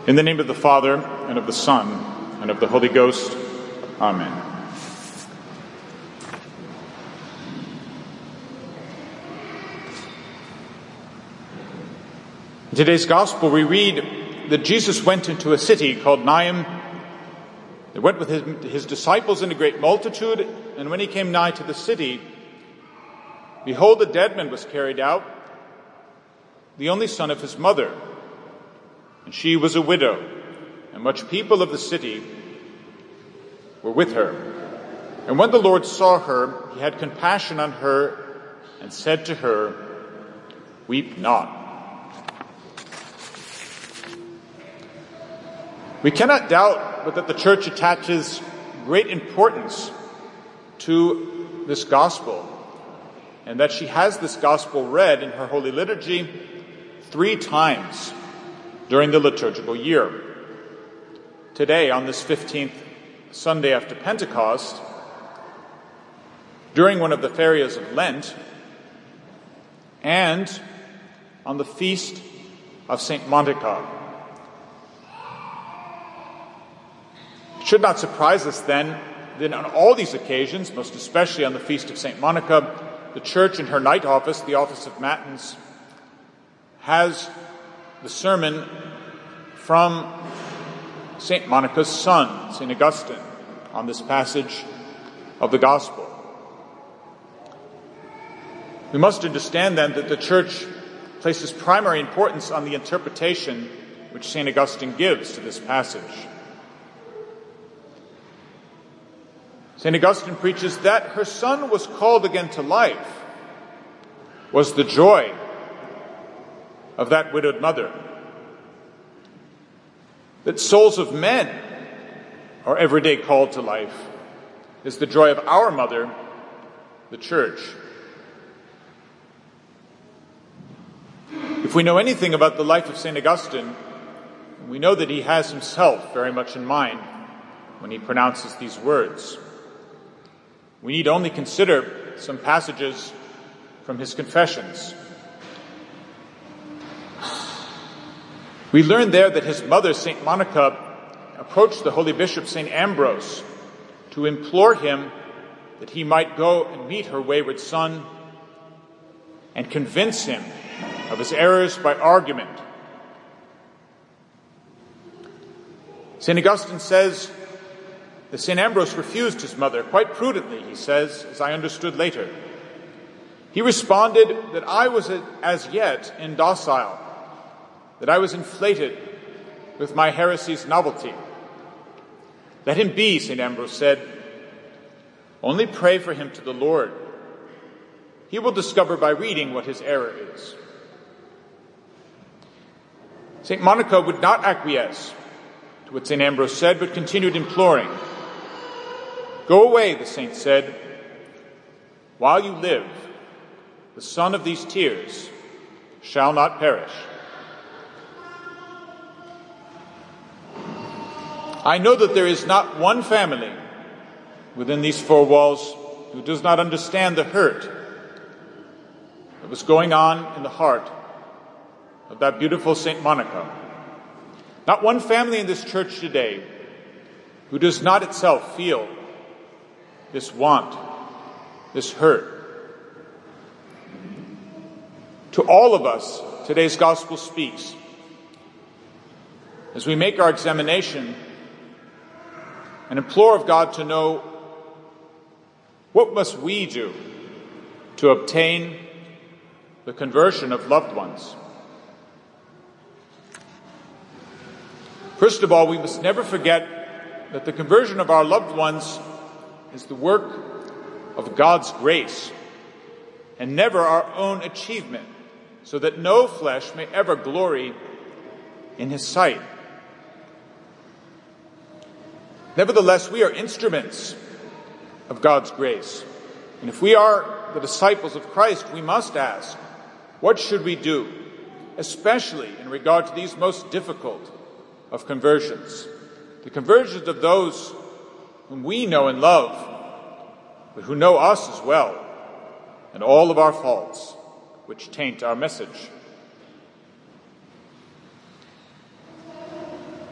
In the name of the Father, and of the Son, and of the Holy Ghost. Amen. In today's Gospel, we read that Jesus went into a city called Naim. He went with his disciples and a great multitude, and when he came nigh to the city, behold, a dead man was carried out, the only son of his mother. And she was a widow, and much people of the city were with her. And when the Lord saw her, he had compassion on her, and said to her, Weep not. We cannot doubt but that the Church attaches great importance to this Gospel, and that she has this Gospel read in her Holy Liturgy 3 times during the liturgical year. Today, on this 15th Sunday after Pentecost, during one of the ferias of Lent, and on the feast of St. Monica. It should not surprise us then that on all these occasions, most especially on the feast of St. Monica, the Church in her night office, the office of Matins, has the sermon from St. Monica's son, St. Augustine, on this passage of the Gospel. We must understand then that the Church places primary importance on the interpretation which St. Augustine gives to this passage. St. Augustine preaches that her son was called again to life was the joy of that widowed mother. That souls of men are every day called to life is the joy of our mother, the Church. If we know anything about the life of St. Augustine, we know that he has himself very much in mind when he pronounces these words. We need only consider some passages from his Confessions. We learn there that his mother, St. Monica, approached the holy bishop, St. Ambrose, to implore him that he might go and meet her wayward son and convince him of his errors by argument. St. Augustine says that St. Ambrose refused his mother, quite prudently, he says, as I understood later. He responded that I was as yet indocile, that I was inflated with my heresy's novelty. Let him be, St. Ambrose said. Only pray for him to the Lord. He will discover by reading what his error is. St. Monica would not acquiesce to what St. Ambrose said, but continued imploring. Go away, the saint said. While you live, the son of these tears shall not perish. I know that there is not one family within these 4 walls who does not understand the hurt that was going on in the heart of that beautiful St. Monica. Not one family in this church today who does not itself feel this want, this hurt. To all of us, today's gospel speaks. As we make our examination and implore of God to know what must we do to obtain the conversion of loved ones. First of all, we must never forget that the conversion of our loved ones is the work of God's grace and never our own achievement, so that no flesh may ever glory in his sight. Nevertheless, we are instruments of God's grace. And if we are the disciples of Christ, we must ask, what should we do, especially in regard to these most difficult of conversions? The conversions of those whom we know and love, but who know us as well, and all of our faults which taint our message.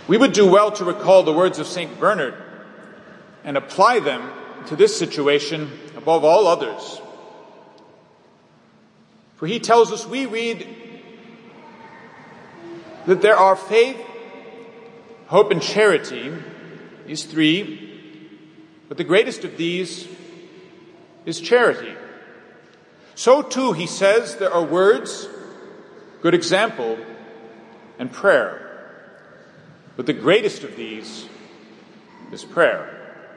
We would do well to recall the words of St. Bernard and apply them to this situation above all others. For he tells us, we read that there are faith, hope, and charity, these three, but the greatest of these is charity. So too, he says, there are words, good example, and prayer. But the greatest of these is prayer.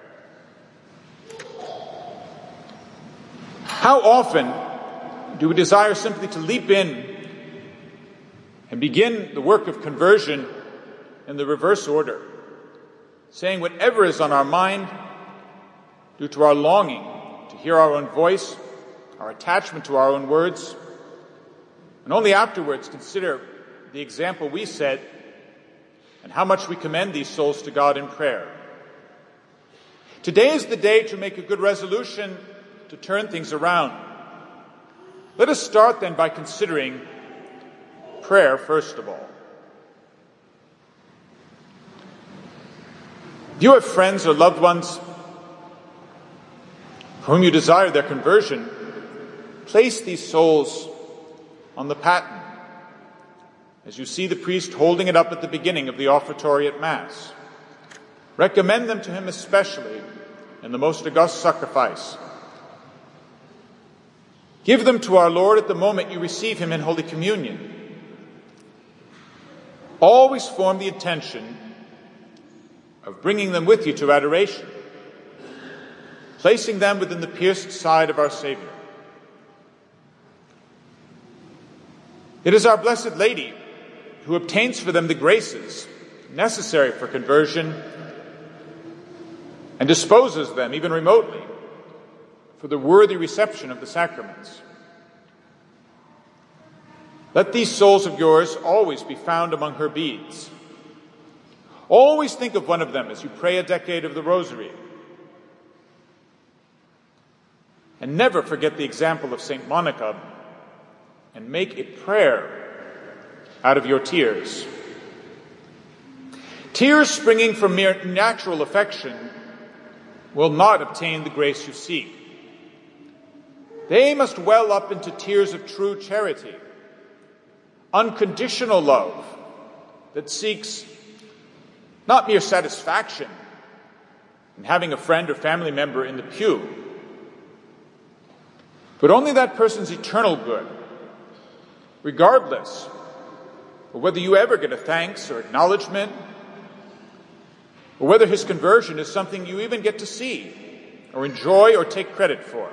How often do we desire simply to leap in and begin the work of conversion in the reverse order, saying whatever is on our mind due to our longing to hear our own voice, our attachment to our own words, and only afterwards consider the example we set and how much we commend these souls to God in prayer. Today is the day to make a good resolution to turn things around. Let us start then by considering prayer first of all. If you have friends or loved ones for whom you desire their conversion, place these souls on the paten as you see the priest holding it up at the beginning of the offertory at Mass. Recommend them to him especially in the most august sacrifice. Give them to our Lord at the moment you receive him in Holy Communion. Always form the intention of bringing them with you to adoration, placing them within the pierced side of our Savior. It is our Blessed Lady who obtains for them the graces necessary for conversion and disposes them, even remotely, for the worthy reception of the sacraments. Let these souls of yours always be found among her beads. Always think of one of them as you pray a decade of the Rosary. And never forget the example of St. Monica and make a prayer out of your tears. Tears springing from mere natural affection will not obtain the grace you seek. They must well up into tears of true charity, unconditional love that seeks not mere satisfaction in having a friend or family member in the pew, but only that person's eternal good, regardless of whether you ever get a thanks or acknowledgement, or whether his conversion is something you even get to see or enjoy or take credit for.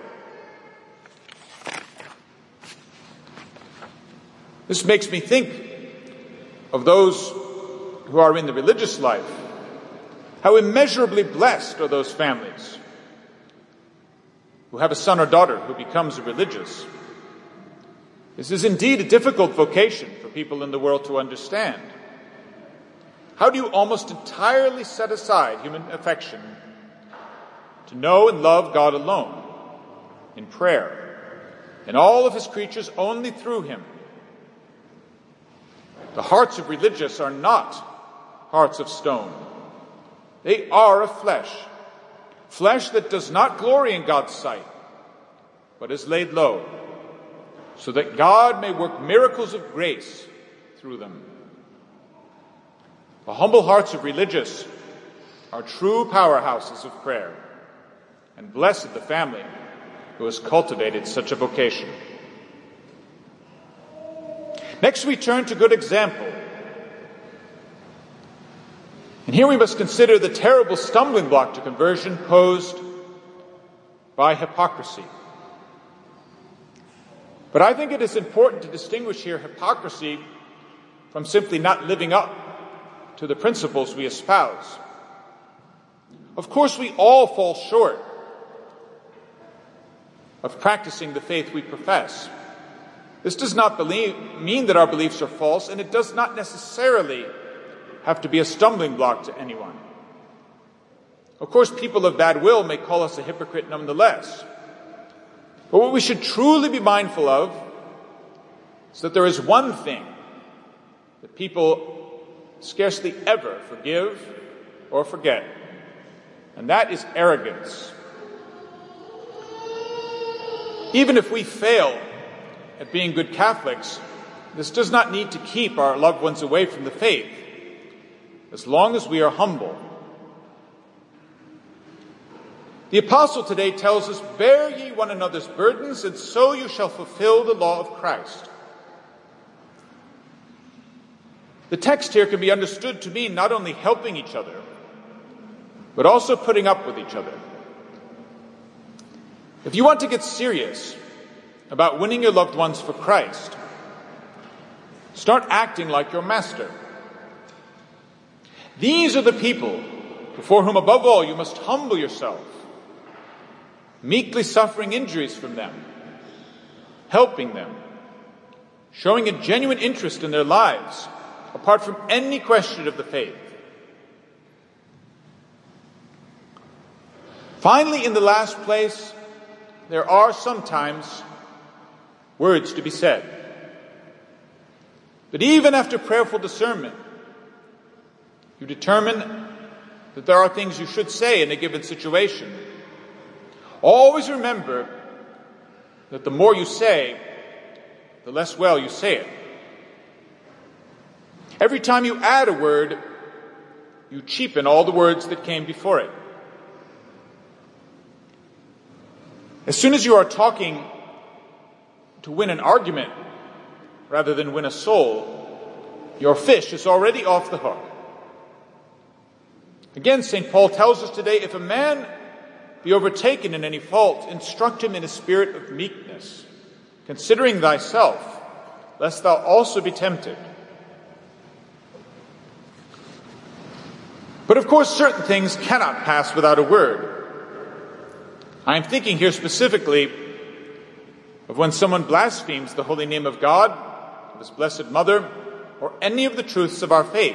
This makes me think of those who are in the religious life. How immeasurably blessed are those families who have a son or daughter who becomes a religious. This is indeed a difficult vocation for people in the world to understand. How do you almost entirely set aside human affection to know and love God alone, in prayer, and all of his creatures only through him? The hearts of religious are not hearts of stone. They are of flesh, flesh that does not glory in God's sight, but is laid low, so that God may work miracles of grace through them. The humble hearts of religious are true powerhouses of prayer, and blessed the family who has cultivated such a vocation. Next, we turn to good example. And here we must consider the terrible stumbling block to conversion posed by hypocrisy. But I think it is important to distinguish here hypocrisy from simply not living up to the principles we espouse. Of course, we all fall short of practicing the faith we profess. This does not mean that our beliefs are false, and it does not necessarily have to be a stumbling block to anyone. Of course, people of bad will may call us a hypocrite nonetheless. But what we should truly be mindful of is that there is one thing that people scarcely ever forgive or forget, and that is arrogance. Even if we fail at being good Catholics, this does not need to keep our loved ones away from the faith, as long as we are humble. The apostle today tells us, "Bear ye one another's burdens, and so you shall fulfill the law of Christ." The text here can be understood to mean not only helping each other, but also putting up with each other. If you want to get serious about winning your loved ones for Christ, start acting like your master. These are the people before whom, above all, you must humble yourself, meekly suffering injuries from them, helping them, showing a genuine interest in their lives, apart from any question of the faith. Finally, in the last place, there are sometimes words to be said. But even after prayerful discernment, you determine that there are things you should say in a given situation. Always remember that the more you say, the less well you say it. Every time you add a word, you cheapen all the words that came before it. As soon as you are talking to win an argument rather than win a soul, your fish is already off the hook. Again, St. Paul tells us today, if a man be overtaken in any fault, instruct him in a spirit of meekness, considering thyself, lest thou also be tempted. But of course, certain things cannot pass without a word. I am thinking here specifically of when someone blasphemes the holy name of God, of His Blessed Mother, or any of the truths of our faith.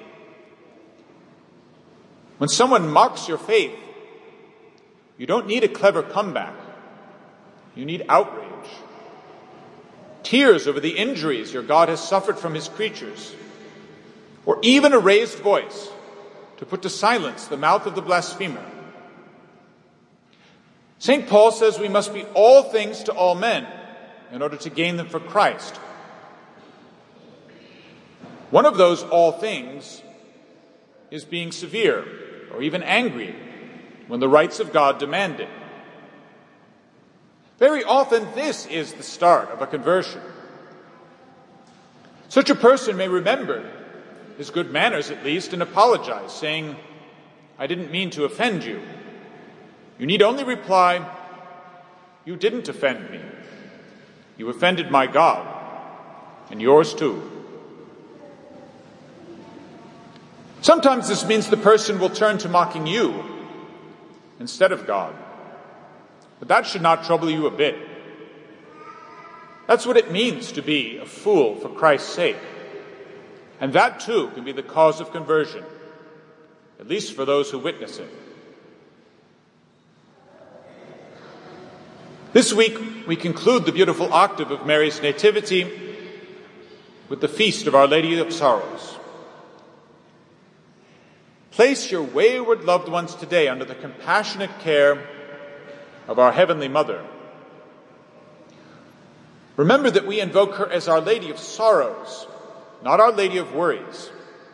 When someone mocks your faith, you don't need a clever comeback. You need outrage. Tears over the injuries your God has suffered from His creatures, or even a raised voice to put to silence the mouth of the blasphemer. St. Paul says we must be all things to all men in order to gain them for Christ. One of those all things is being severe or even angry when the rights of God demand it. Very often this is the start of a conversion. Such a person may remember his good manners at least and apologize, saying, "I didn't mean to offend you." You need only reply, "You didn't offend me. You offended my God, and yours too." Sometimes this means the person will turn to mocking you instead of God. But that should not trouble you a bit. That's what it means to be a fool for Christ's sake. And that too can be the cause of conversion, at least for those who witness it. This week, we conclude the beautiful octave of Mary's Nativity with the feast of Our Lady of Sorrows. Place your wayward loved ones today under the compassionate care of our Heavenly Mother. Remember that we invoke her as Our Lady of Sorrows, not Our Lady of Worries.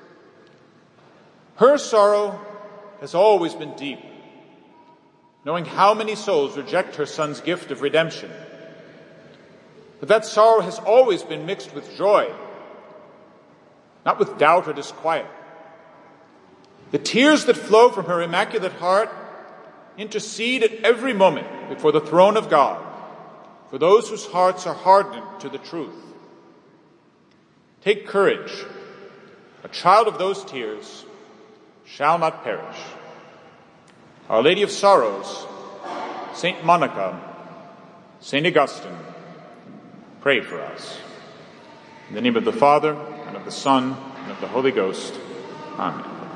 Her sorrow has always been deep, knowing how many souls reject her Son's gift of redemption. But that sorrow has always been mixed with joy, not with doubt or disquiet. The tears that flow from her Immaculate Heart intercede at every moment before the throne of God for those whose hearts are hardened to the truth. Take courage. A child of those tears shall not perish. Our Lady of Sorrows, Saint Monica, Saint Augustine, pray for us. In the name of the Father, and of the Son, and of the Holy Ghost. Amen.